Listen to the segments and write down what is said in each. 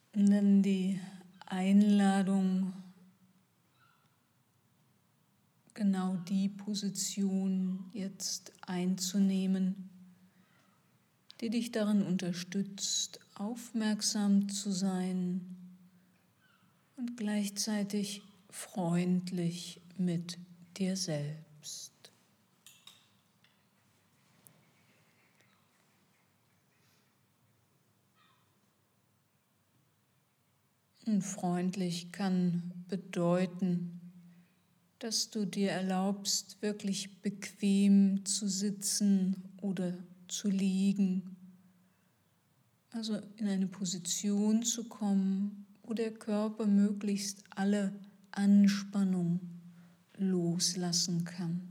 Nimm die Einladung, genau die Position jetzt einzunehmen, die dich darin unterstützt, aufmerksam zu sein und gleichzeitig freundlich mit dir selbst. Und freundlich kann bedeuten, dass du dir erlaubst, wirklich bequem zu sitzen oder zu liegen, also in eine Position zu kommen, wo der Körper möglichst alle Anspannung loslassen kann.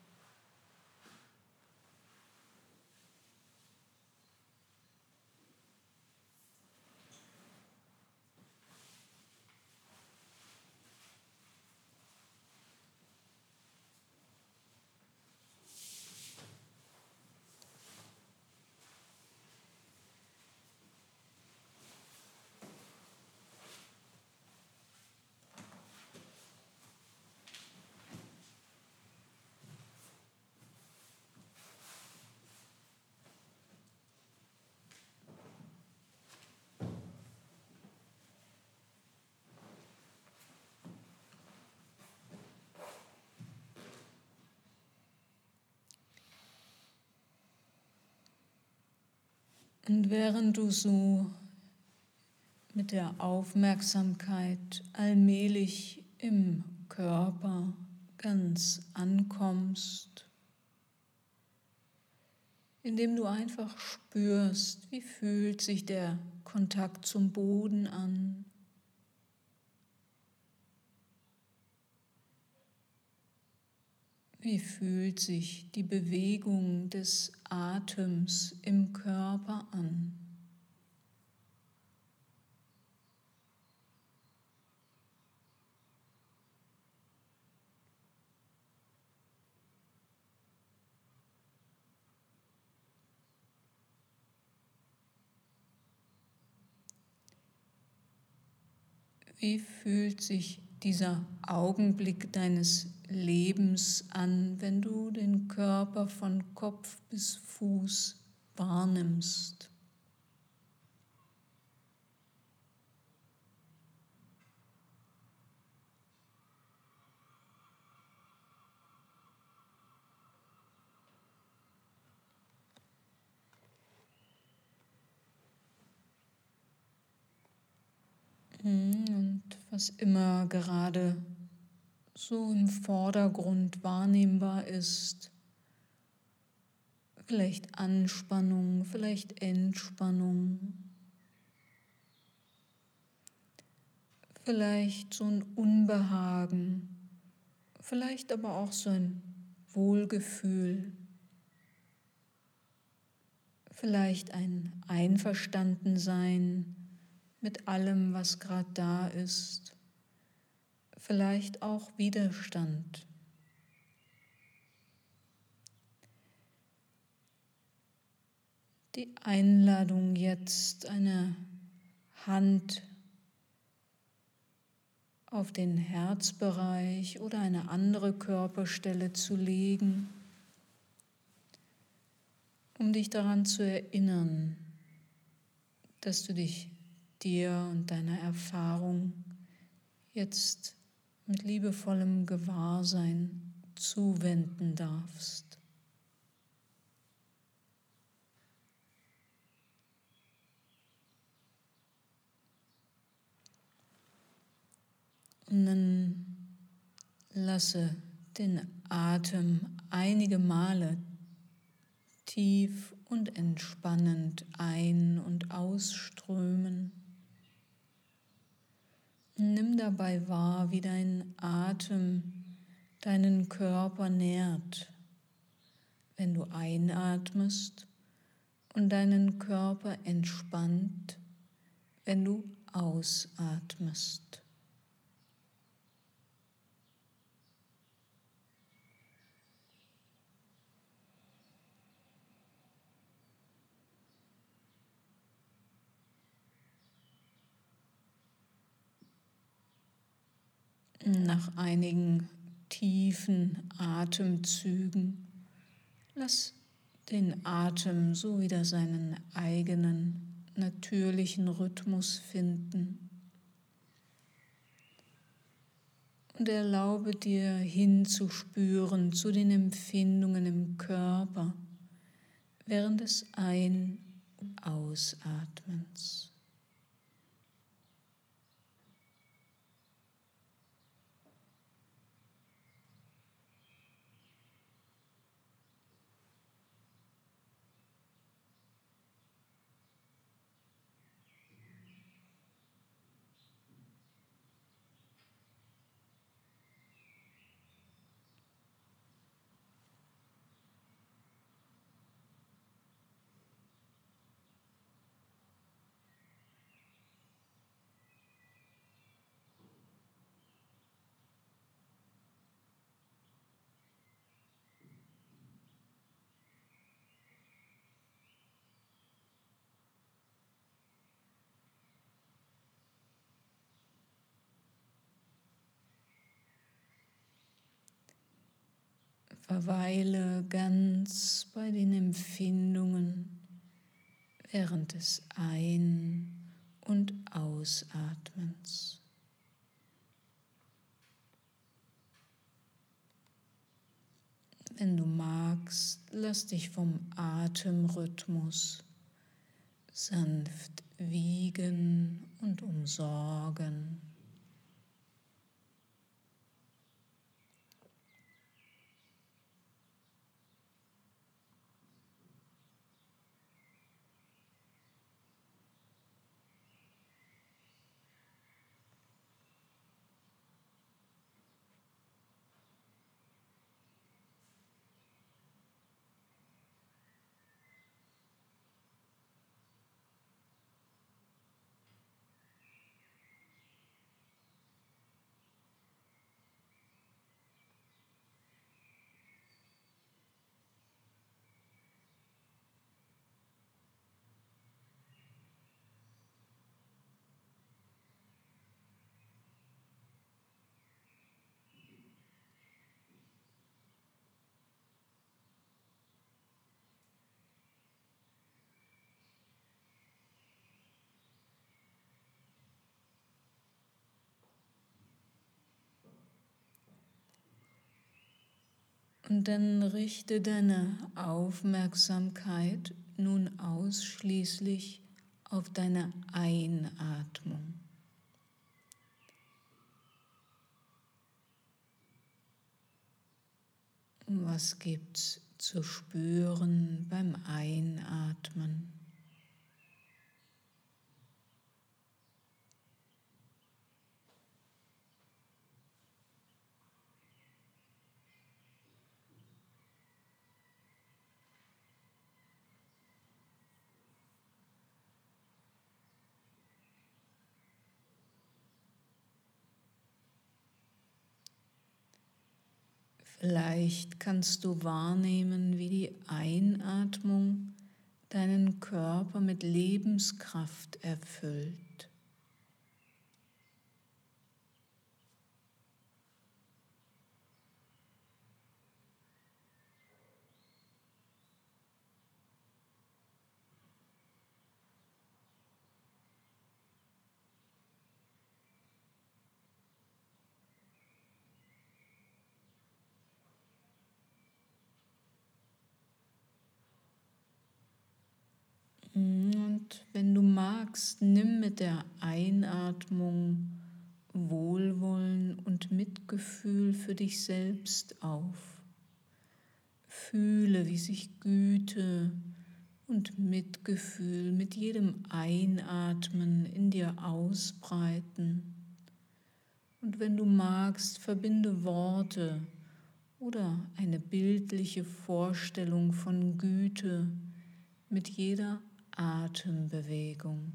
Und während du so mit der Aufmerksamkeit allmählich im Körper ganz ankommst, indem du einfach spürst, wie fühlt sich der Kontakt zum Boden an, wie fühlt sich die Bewegung des Atems im Körper an. Wie fühlt sich dieser Augenblick deines Lebens an, wenn du den Körper von Kopf bis Fuß wahrnimmst? Und was immer gerade so im Vordergrund wahrnehmbar ist, vielleicht Anspannung, vielleicht Entspannung, vielleicht so ein Unbehagen, vielleicht aber auch so ein Wohlgefühl, vielleicht ein Einverstandensein mit allem, was gerade da ist, vielleicht auch Widerstand. Die Einladung jetzt, eine Hand auf den Herzbereich oder eine andere Körperstelle zu legen, um dich daran zu erinnern, dass du dich dir und deiner Erfahrung jetzt mit liebevollem Gewahrsein zuwenden darfst. Und dann lasse den Atem einige Male tief und entspannend ein- und ausströmen. Nimm dabei wahr, wie dein Atem deinen Körper nährt, wenn du einatmest, und deinen Körper entspannt, wenn du ausatmest. Nach einigen tiefen Atemzügen lass den Atem so wieder seinen eigenen natürlichen Rhythmus finden und erlaube dir hinzuspüren zu den Empfindungen im Körper während des Ein- und Ausatmens. Verweile ganz bei den Empfindungen während des Ein- und Ausatmens. Wenn du magst, lass dich vom Atemrhythmus sanft wiegen und umsorgen. Und dann richte deine Aufmerksamkeit nun ausschließlich auf deine Einatmung. Was gibt's zu spüren beim Einatmen? Vielleicht kannst du wahrnehmen, wie die Einatmung deinen Körper mit Lebenskraft erfüllt. Und wenn du magst, nimm mit der Einatmung Wohlwollen und Mitgefühl für dich selbst auf. Fühle, wie sich Güte und Mitgefühl mit jedem Einatmen in dir ausbreiten. Und wenn du magst, verbinde Worte oder eine bildliche Vorstellung von Güte mit jeder Atembewegung.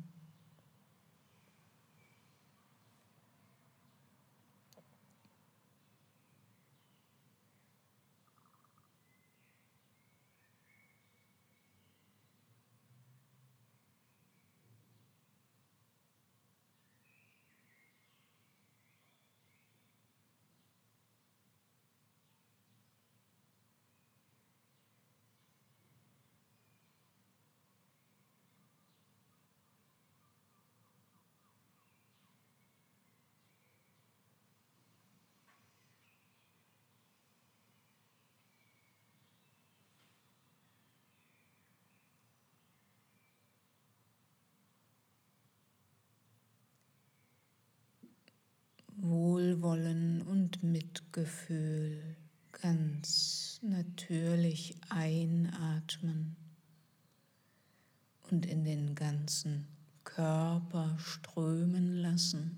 Wohlwollen und Mitgefühl ganz natürlich einatmen und in den ganzen Körper strömen lassen.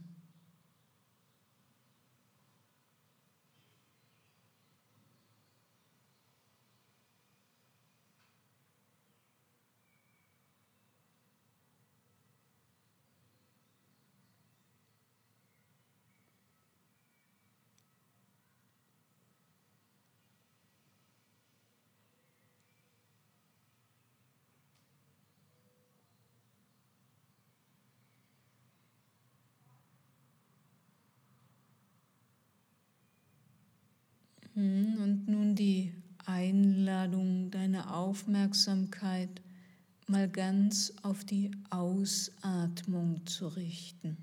Und nun die Einladung, deine Aufmerksamkeit mal ganz auf die Ausatmung zu richten.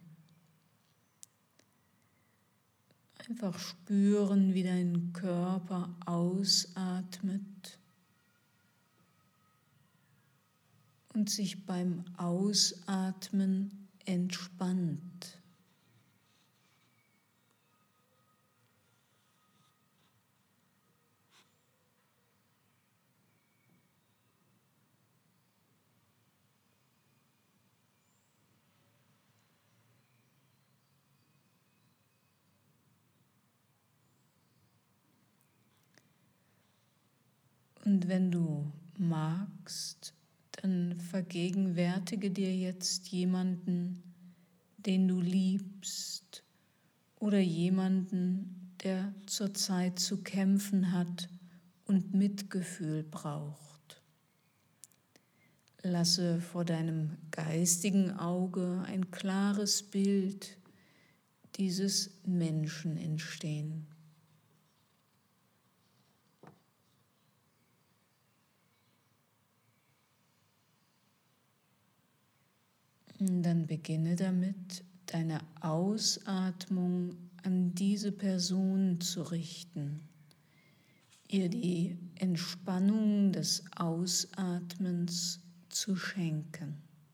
Einfach spüren, wie dein Körper ausatmet und sich beim Ausatmen entspannt. Und wenn du magst, dann vergegenwärtige dir jetzt jemanden, den du liebst, oder jemanden, der zurzeit zu kämpfen hat und Mitgefühl braucht. Lasse vor deinem geistigen Auge ein klares Bild dieses Menschen entstehen. Dann beginne damit, deine Ausatmung an diese Person zu richten, ihr die Entspannung des Ausatmens zu schenken.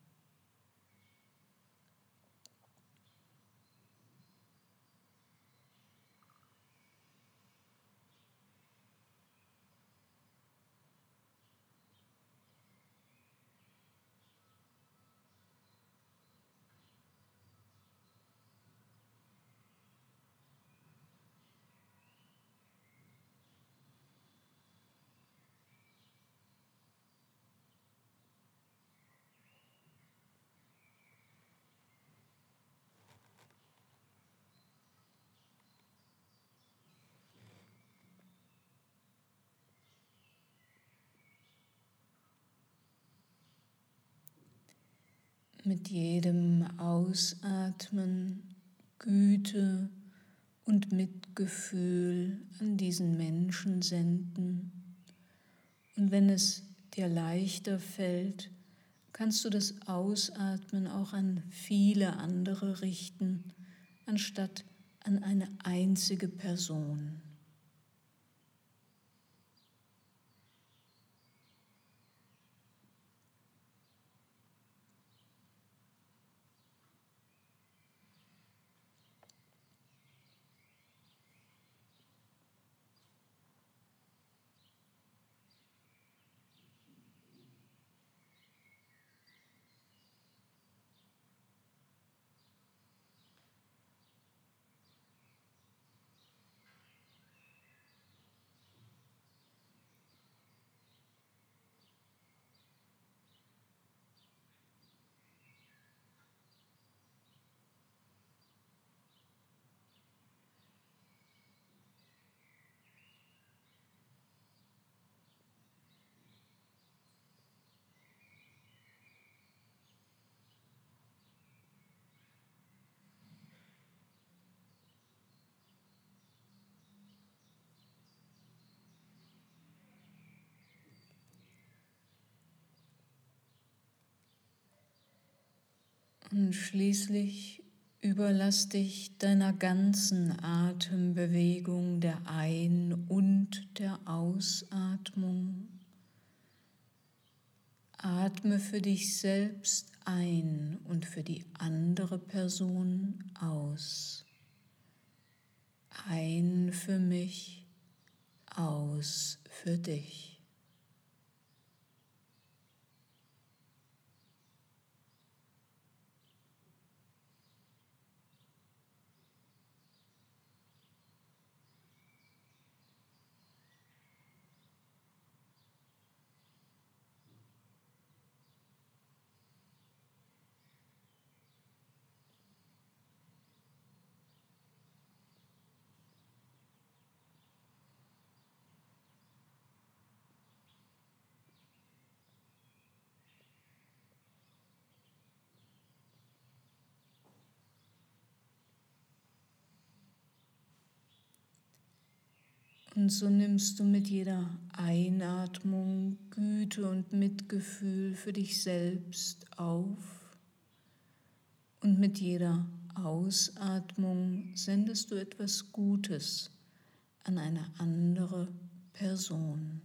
Mit jedem Ausatmen Güte und Mitgefühl an diesen Menschen senden. Und wenn es dir leichter fällt, kannst du das Ausatmen auch an viele andere richten, anstatt an eine einzige Person. Und schließlich überlass dich deiner ganzen Atembewegung, der Ein- und der Ausatmung. Atme für dich selbst ein und für die andere Person aus. Ein für mich, aus für dich. Und so nimmst du mit jeder Einatmung Güte und Mitgefühl für dich selbst auf und mit jeder Ausatmung sendest du etwas Gutes an eine andere Person.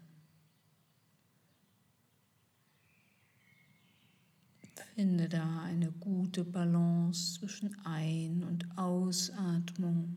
Finde da eine gute Balance zwischen Ein- und Ausatmung.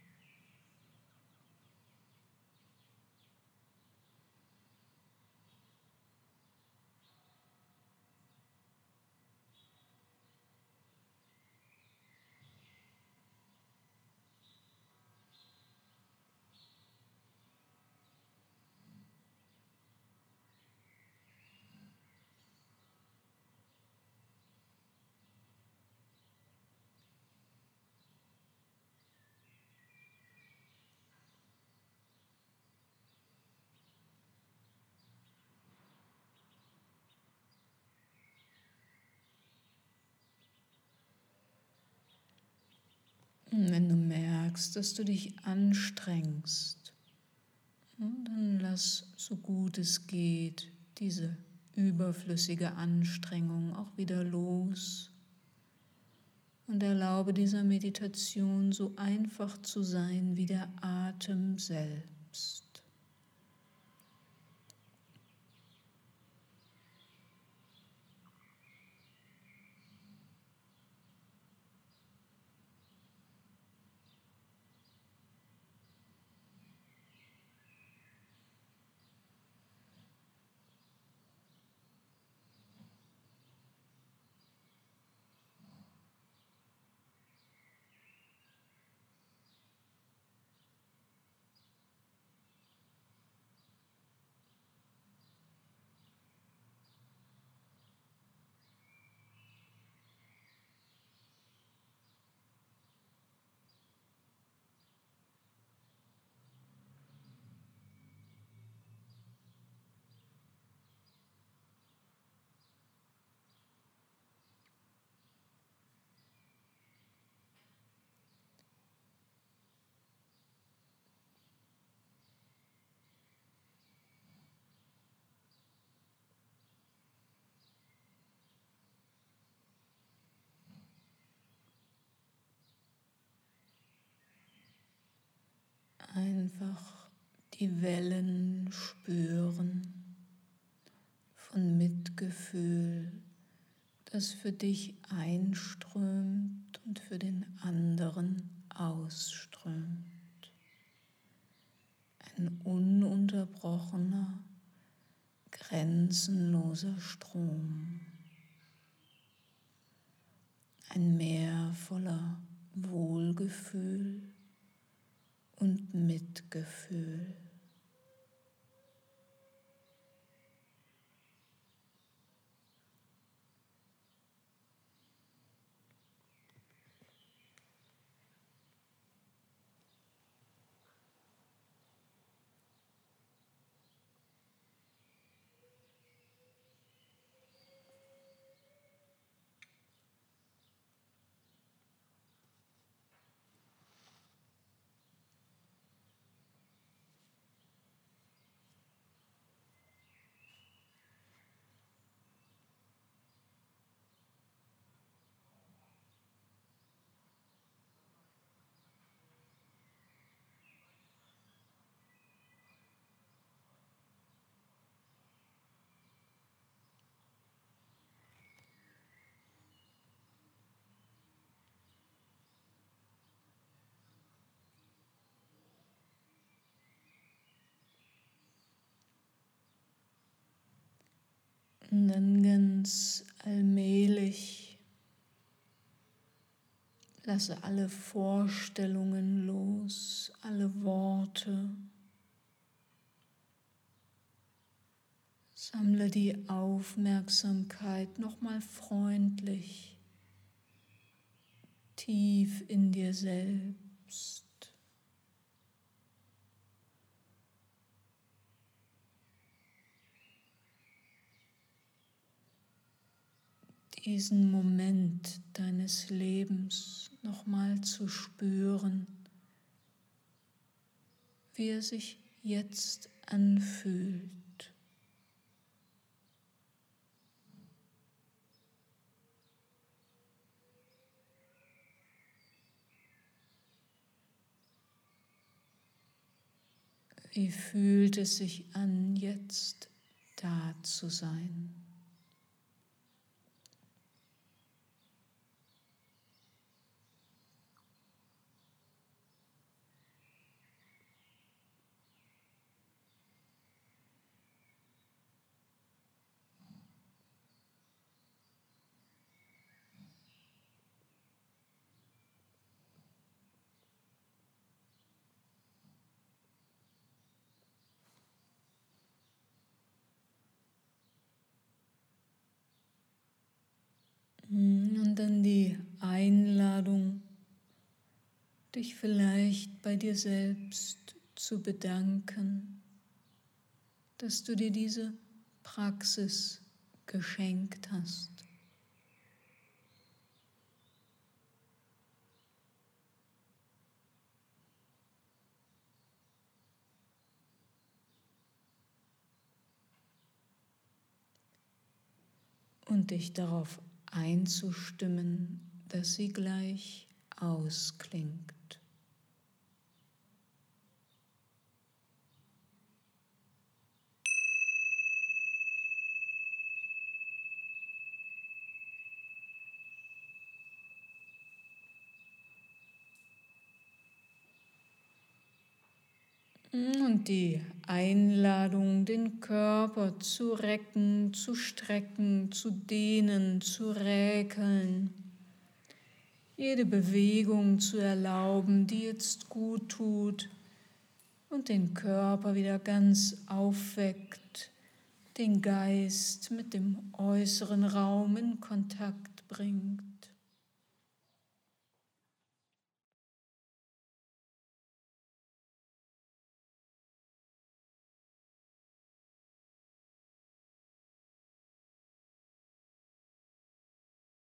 Und wenn du merkst, dass du dich anstrengst, dann lass, so gut es geht, diese überflüssige Anstrengung auch wieder los und erlaube dieser Meditation so einfach zu sein wie der Atem selbst. Einfach die Wellen spüren von Mitgefühl, das für dich einströmt und für den anderen ausströmt. Ein ununterbrochener, grenzenloser Strom. Ein Meer voller Wohlgefühl und Mitgefühl. Und dann ganz allmählich lasse alle Vorstellungen los, alle Worte. Sammle die Aufmerksamkeit nochmal freundlich tief in dir selbst. Diesen Moment deines Lebens nochmal zu spüren, wie er sich jetzt anfühlt. Wie fühlt es sich an, jetzt da zu sein? Und dann die Einladung, dich vielleicht bei dir selbst zu bedanken, dass du dir diese Praxis geschenkt hast. Und dich darauf einzustimmen, dass sie gleich ausklingt. Und die Einladung, den Körper zu recken, zu strecken, zu dehnen, zu räkeln. Jede Bewegung zu erlauben, die jetzt gut tut und den Körper wieder ganz aufweckt, den Geist mit dem äußeren Raum in Kontakt bringt.